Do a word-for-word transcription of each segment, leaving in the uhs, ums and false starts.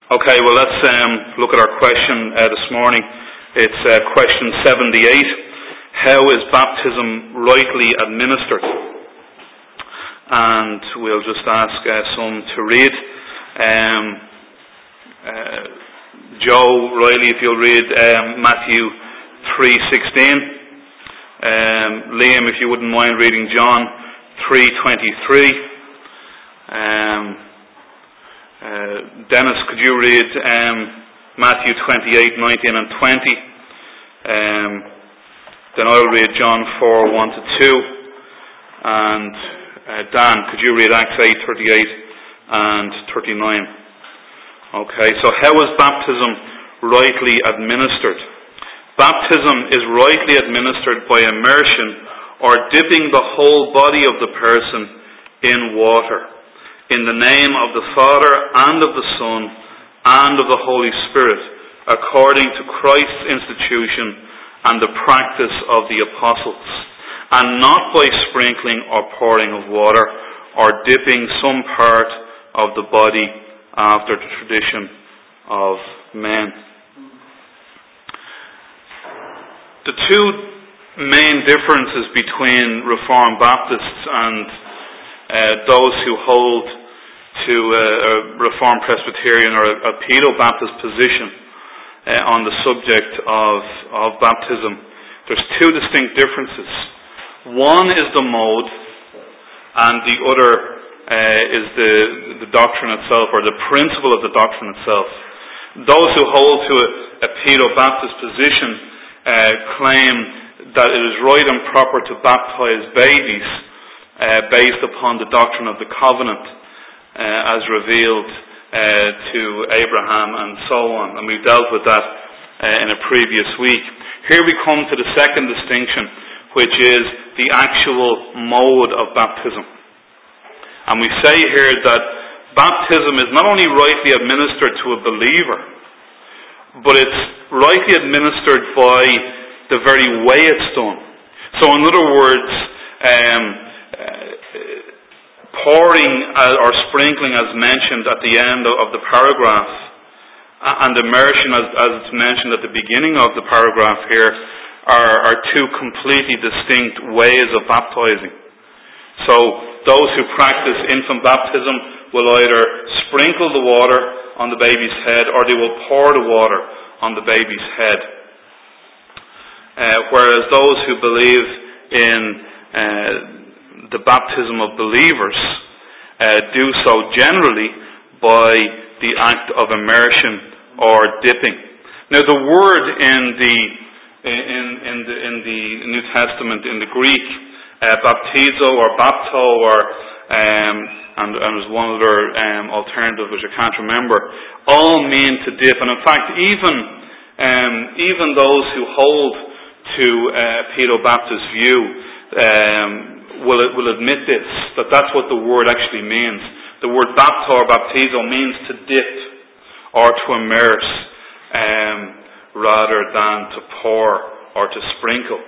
Okay, well let's um, look at our question uh, this morning. It's uh, question seventy-eight. How is baptism rightly administered? And we'll just ask uh, some to read. Um, uh, Joe Riley, if you'll read um, Matthew three sixteen. Um, Liam, if you wouldn't mind reading John three twenty-three. Um, uh, Dennis, could you read um, Matthew twenty-eight nineteen and twenty? Um, then I'll read John four one to two. And uh, Dan, could you read Acts eight thirty-eight and thirty-nine? Okay, so how is baptism rightly administered? Baptism is rightly administered by immersion or dipping the whole body of the person in water, in the name of the Father and of the Son and of the Holy Spirit, according to Christ's institution and the practice of the apostles, and not by sprinkling or pouring of water or dipping some part of the body after the tradition of men. The two main differences between Reformed Baptists and uh, those who hold to a, a Reformed Presbyterian or a, a Pedo-Baptist position uh, on the subject of, of baptism, there's two distinct differences. One is the mode, and the other uh, is the, the doctrine itself, or the principle of the doctrine itself. Those who hold to a, a Pedo-Baptist position uh, claim that it is right and proper to baptize babies uh, based upon the doctrine of the covenant uh, as revealed uh, to Abraham and so on. And we've dealt with that uh, in a previous week. Here we come to the second distinction, which is the actual mode of baptism. And we say here that baptism is not only rightly administered to a believer, but it's rightly administered by the very way it's done. So in other words, um, uh, pouring or sprinkling, as mentioned at the end of the paragraph, and immersion, as, as it's mentioned at the beginning of the paragraph here, are, are two completely distinct ways of baptizing. So those who practice infant baptism will either sprinkle the water on the baby's head or they will pour the water on the baby's head. Uh, whereas those who believe in uh, the baptism of believers uh, do so generally by the act of immersion or dipping. Now the word in the in, in the in the New Testament in the Greek, uh, baptizo or bapto or um, and, and there's one other um, alternative which I can't remember, all mean to dip. And in fact, even um, even those who hold to uh, Pedo-Baptist view um, will will admit this, that that's what the word actually means. The word bapto or baptizo means to dip or to immerse um, rather than to pour or to sprinkle.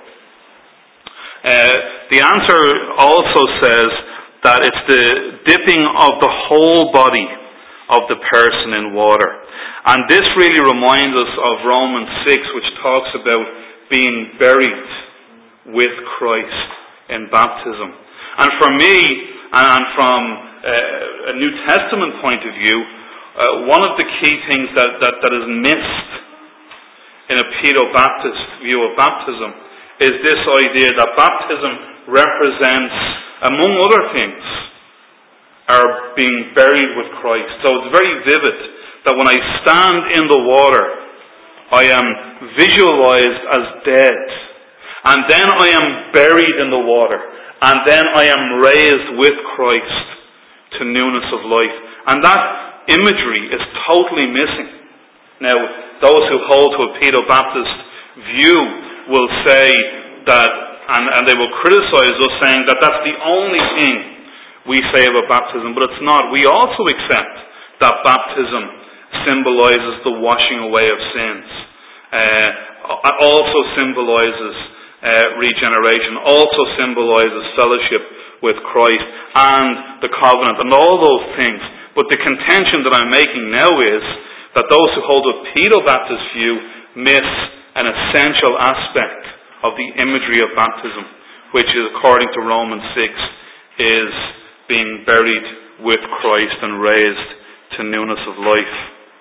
Uh, the answer also says that it's the dipping of the whole body of the person in water. And this really reminds us of Romans six, which talks about being buried with Christ in baptism. And for me, and from uh, a New Testament point of view, uh, one of the key things that, that, that is missed in a Pedo-Baptist view of baptism is this idea that baptism represents, among other things, our being buried with Christ. So it's very vivid that when I stand in the water, I am visualized as dead. And then I am buried in the water. And then I am raised with Christ to newness of life. And that imagery is totally missing. Now, those who hold to a Pedo-Baptist view will say that, and, and they will criticize us saying that that's the only thing we say about baptism, but it's not. We also accept that baptism symbolizes the washing away of sins. Uh, also symbolizes uh, regeneration, also symbolizes fellowship with Christ and the covenant and all those things. But the contention that I'm making now is that those who hold a Pedobaptist view miss an essential aspect of the imagery of baptism, which is, according to Romans six, is being buried with Christ and raised to newness of life.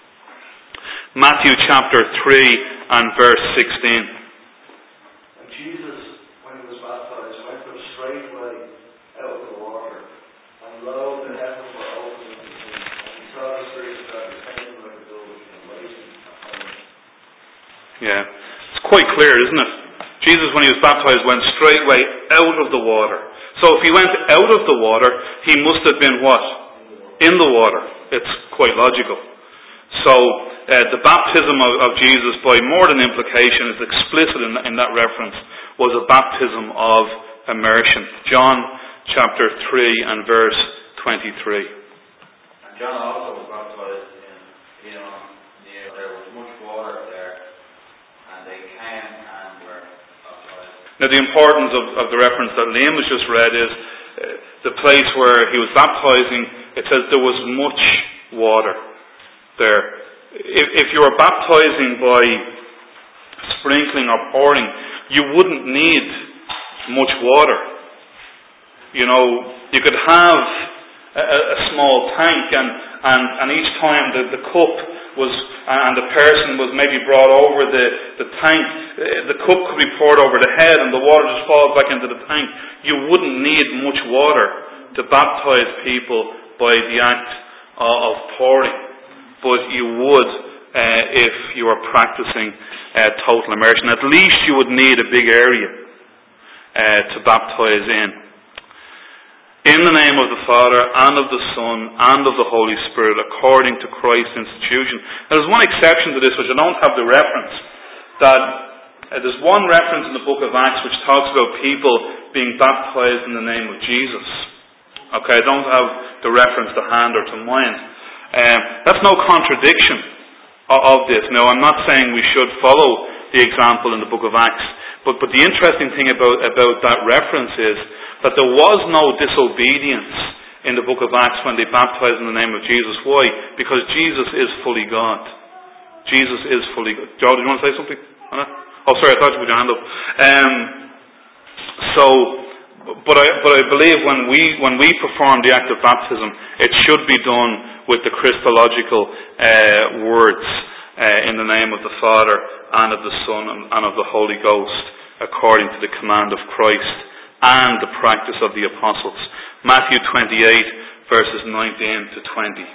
Matthew chapter three and verse sixteen. And Jesus, when he was baptized, went up straightway out of the water, and lo, the heavens were opened unto him, and he saw the Spirit of God descending like a dove and lighting upon him. Yeah, it's quite clear, isn't it? Jesus, when he was baptized, went straightway out of the water. So if he went out of the water, he must have been what? In the water. It's quite logical. So uh, the baptism of, of Jesus, by more than implication, is explicit in, in that reference, was a baptism of immersion. John chapter three and verse twenty-three. And John also was baptized in, you know, near, there was much water there, and they came and were baptized. Now the importance of, of the reference that Liam has just read is uh, the place where he was baptizing. It says there was much water there. If, if you were baptizing by sprinkling or pouring, you wouldn't need much water. You know, you could have a, a small tank, and, and, and each time the, the cup was, and the person was maybe brought over the, the tank, the cup could be poured over the head and the water just falls back into the tank. You wouldn't need much water to baptize people by the act of pouring, but you would uh, if you were practicing uh, total immersion. At least you would need a big area uh, to baptize in. In the name of the Father, and of the Son, and of the Holy Spirit, according to Christ's institution. Now, there's one exception to this, which I don't have the reference. That uh, there's one reference in the book of Acts which talks about people being baptized in the name of Jesus. Okay, I don't have the reference to hand or to mind. Um, that's no contradiction of, of this. Now, I'm not saying we should follow the example in the book of Acts, but, but the interesting thing about, about that reference is that there was no disobedience in the book of Acts when they baptized in the name of Jesus. Why? Because Jesus is fully God. Jesus is fully God. Joe, did you want to say something on that? Oh, sorry, I thought you put your hand up. Um, so... But I, but I believe when we when we perform the act of baptism, it should be done with the Christological uh, words uh, in the name of the Father and of the Son and, and of the Holy Ghost, according to the command of Christ and the practice of the apostles. Matthew twenty-eight, verses nineteen to twenty.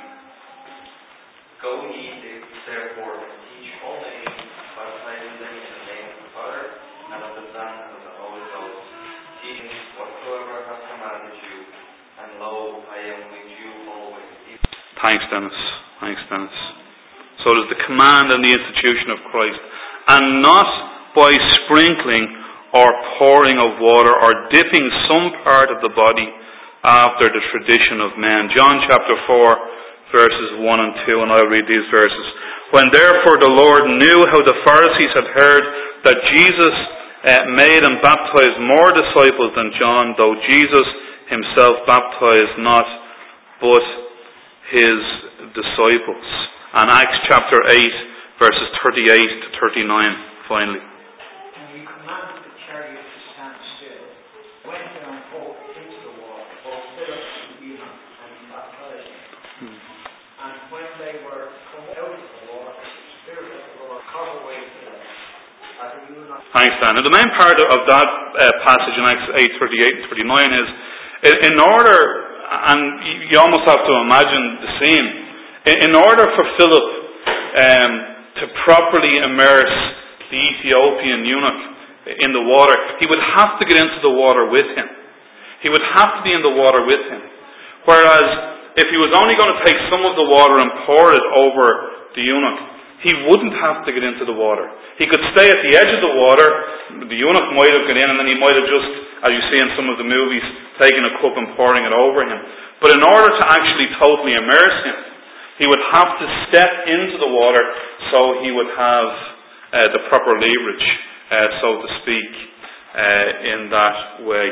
Go ye therefore and teach all nations, baptizing them in the name of the Father and of the Son and of the Holy Ghost, teaching whatsoever I have commanded you, and lo, I am with you always. Thanks, Dennis. Thanks, Dennis. So it is the command and the institution of Christ, and not by sprinkling or pouring of water or dipping some part of the body after the tradition of men. John chapter four, verses one and two, and I'll read these verses. When therefore the Lord knew how the Pharisees had heard that Jesus uh, made and baptized more disciples than John, though Jesus himself baptized not, but his disciples. And Acts chapter eight, verses thirty-eight to thirty-nine, finally. And he commanded the chariot to stand still, went down both into the water, both Philip and Eunuch, and he baptized him. Hmm. And when they were come out of the water, the Spirit of the Lord caught away Philip, as the eunuch. Thanks, Dan. And the main part of that uh, passage in Acts eight, thirty-eight and thirty-nine is, in order, and you almost have to imagine the scene, in order for Philip um, to properly immerse the Ethiopian eunuch in the water, he would have to get into the water with him. He would have to be in the water with him. Whereas, if he was only going to take some of the water and pour it over the eunuch, he wouldn't have to get into the water. He could stay at the edge of the water. The eunuch might have got in, and then he might have just, as you see in some of the movies, taken a cup and pouring it over him. But in order to actually totally immerse him, he would have to step into the water so he would have uh, the proper leverage, uh, so to speak, uh, in that way.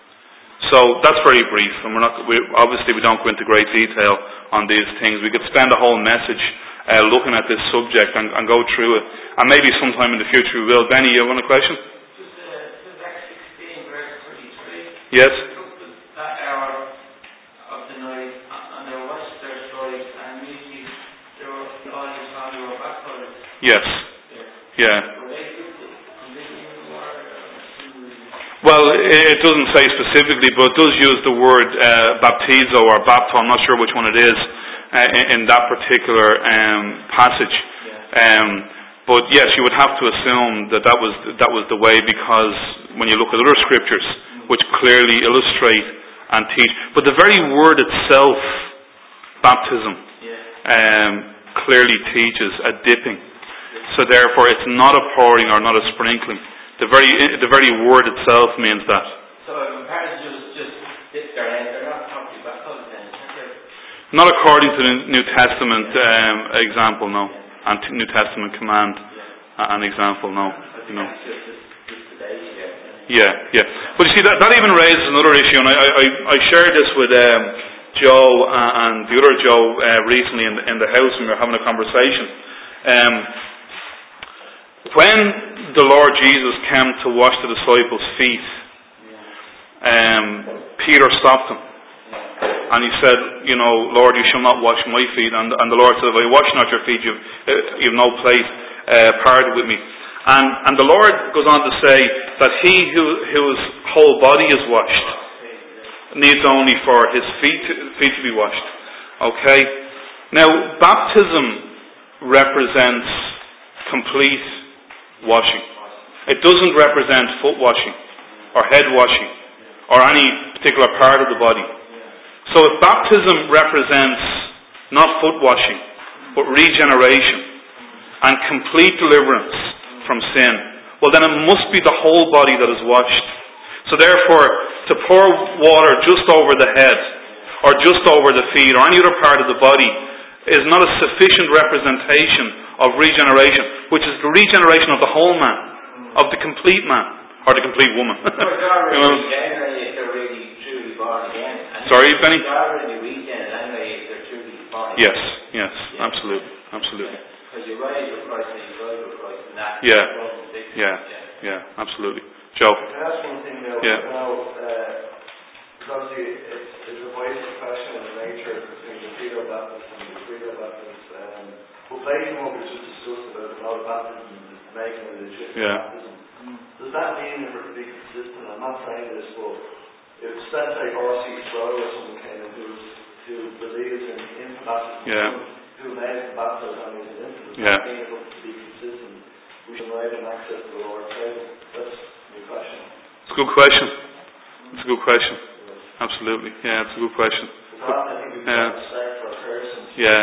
So that's very brief, and we're not. We, obviously, we don't go into great detail on these things. We could spend a whole message uh, looking at this subject and, and go through it. And maybe sometime in the future we will. Benny, you want a question? Just uh, Acts sixteen, verse thirty-three. Yes. They took the, that hour of the night and they washed their clothes, and immediately they were all the time they were baptized. Yes. Yeah. Yeah. Were they completely in the water? Well, it doesn't say specifically, but it does use the word uh, baptizo or bapto. I'm not sure which one it is uh, in, in that particular um, passage. Um, but yes, you would have to assume that that was that was the way, because when you look at other scriptures which clearly illustrate and teach, but the very word itself, baptism, um, clearly teaches a dipping. So therefore, it's not a pouring or not a sprinkling. The very the very word itself means that. So if a person just, just dip their head, they're not properly baptized then, is that Not according to the New Testament um, example, no. And New Testament command uh, and example, no. You know. Yeah, yeah. But you see, that, that even raises another issue, and I, I, I shared this with um, Joe and the other Joe uh, recently in the, in the house when we were having a conversation. Um, when the Lord Jesus came to wash the disciples' feet, um, Peter stopped him. And he said, you know, Lord, you shall not wash my feet. And, and the Lord said, if I wash not your feet, you've, uh, you've no place uh, part with me. And, and the Lord goes on to say that he who, whose whole body is washed needs only for his feet, feet to be washed. Okay? Now, baptism represents complete washing. It doesn't represent foot washing or head washing or any particular part of the body. So if baptism represents not foot washing but regeneration and complete deliverance from sin, well then it must be the whole body that is washed. So therefore, to pour water just over the head or just over the feet or any other part of the body is not a sufficient representation of regeneration, which is the regeneration of the whole man, of the complete man, or the complete woman. You know? Sorry, Benny? Yes, yes, absolutely, absolutely. Yeah, yeah, yeah, absolutely. Joe? Can I ask one thing now? Yeah. Now, uh, because it's, it's a voice of question in nature between the Peter Baptist and the Credo Baptist. Um, but based on what we just discussed about a lot of baptism is making a legit Yeah. baptism, does that mean if we're to be consistent? I'm not saying this, but if, let's say, R C Sproul or someone came in who, was, who believes in infant baptism, Yeah. who made him baptized and he's an infant, does Yeah. that mean if we're to be consistent, we should allow him access to the Lord's table? That's the question. It's a good question. It's a good question. Absolutely. Yeah, it's a good question. Yeah. Yeah.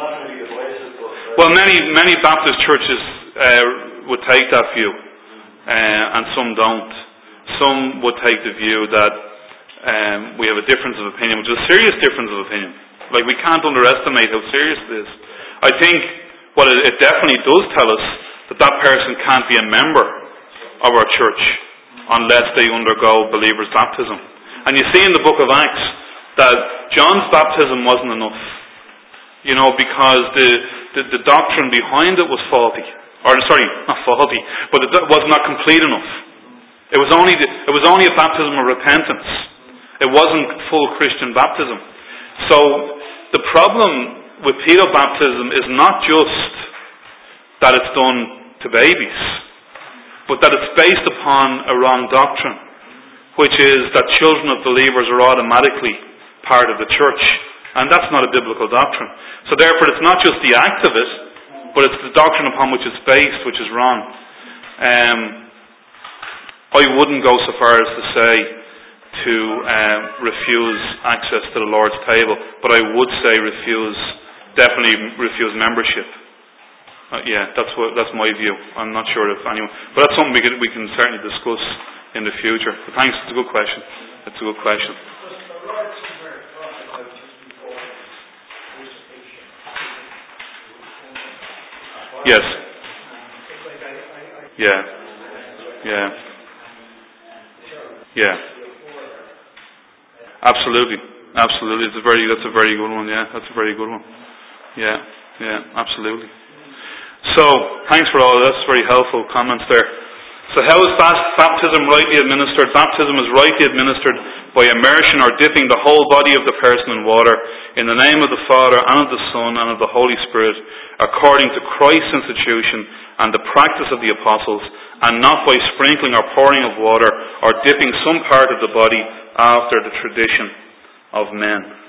Well, many many Baptist churches uh, would take that view, uh, and some don't. Some would take the view that um, we have a difference of opinion, which is a serious difference of opinion. Like, we can't underestimate how serious it is. I think what it, it definitely does tell us that that person can't be a member of our church unless they undergo believers' baptism. And you see in the book of Acts that John's baptism wasn't enough, you know, because the, the, the doctrine behind it was faulty. Or, sorry, not faulty, but it was not complete enough. It was only the, it was only a baptism of repentance. It wasn't full Christian baptism. So, the problem with pedo baptism is not just that it's done to babies, but that it's based upon a wrong doctrine, which is that children of believers are automatically part of the church. And that's not a biblical doctrine. So therefore it's not just the act of it, but it's the doctrine upon which it's based, which is wrong. Um, I wouldn't go so far as to say to um, refuse access to the Lord's table, but I would say refuse, definitely refuse membership. Uh, yeah, that's what that's my view. I'm not sure if anyone, but that's something we can we can certainly discuss in the future. But thanks, it's a good question. It's a good question. Yes. Yeah. Yeah. Yeah. Absolutely. Absolutely. It's a very that's a very good one. Yeah, that's a very good one. Yeah. Yeah, absolutely. So, thanks for all of this. Very helpful comments there. So how is baptism rightly administered? Baptism is rightly administered by immersion or dipping the whole body of the person in water in the name of the Father and of the Son and of the Holy Spirit, according to Christ's institution and the practice of the apostles, and not by sprinkling or pouring of water or dipping some part of the body after the tradition of men.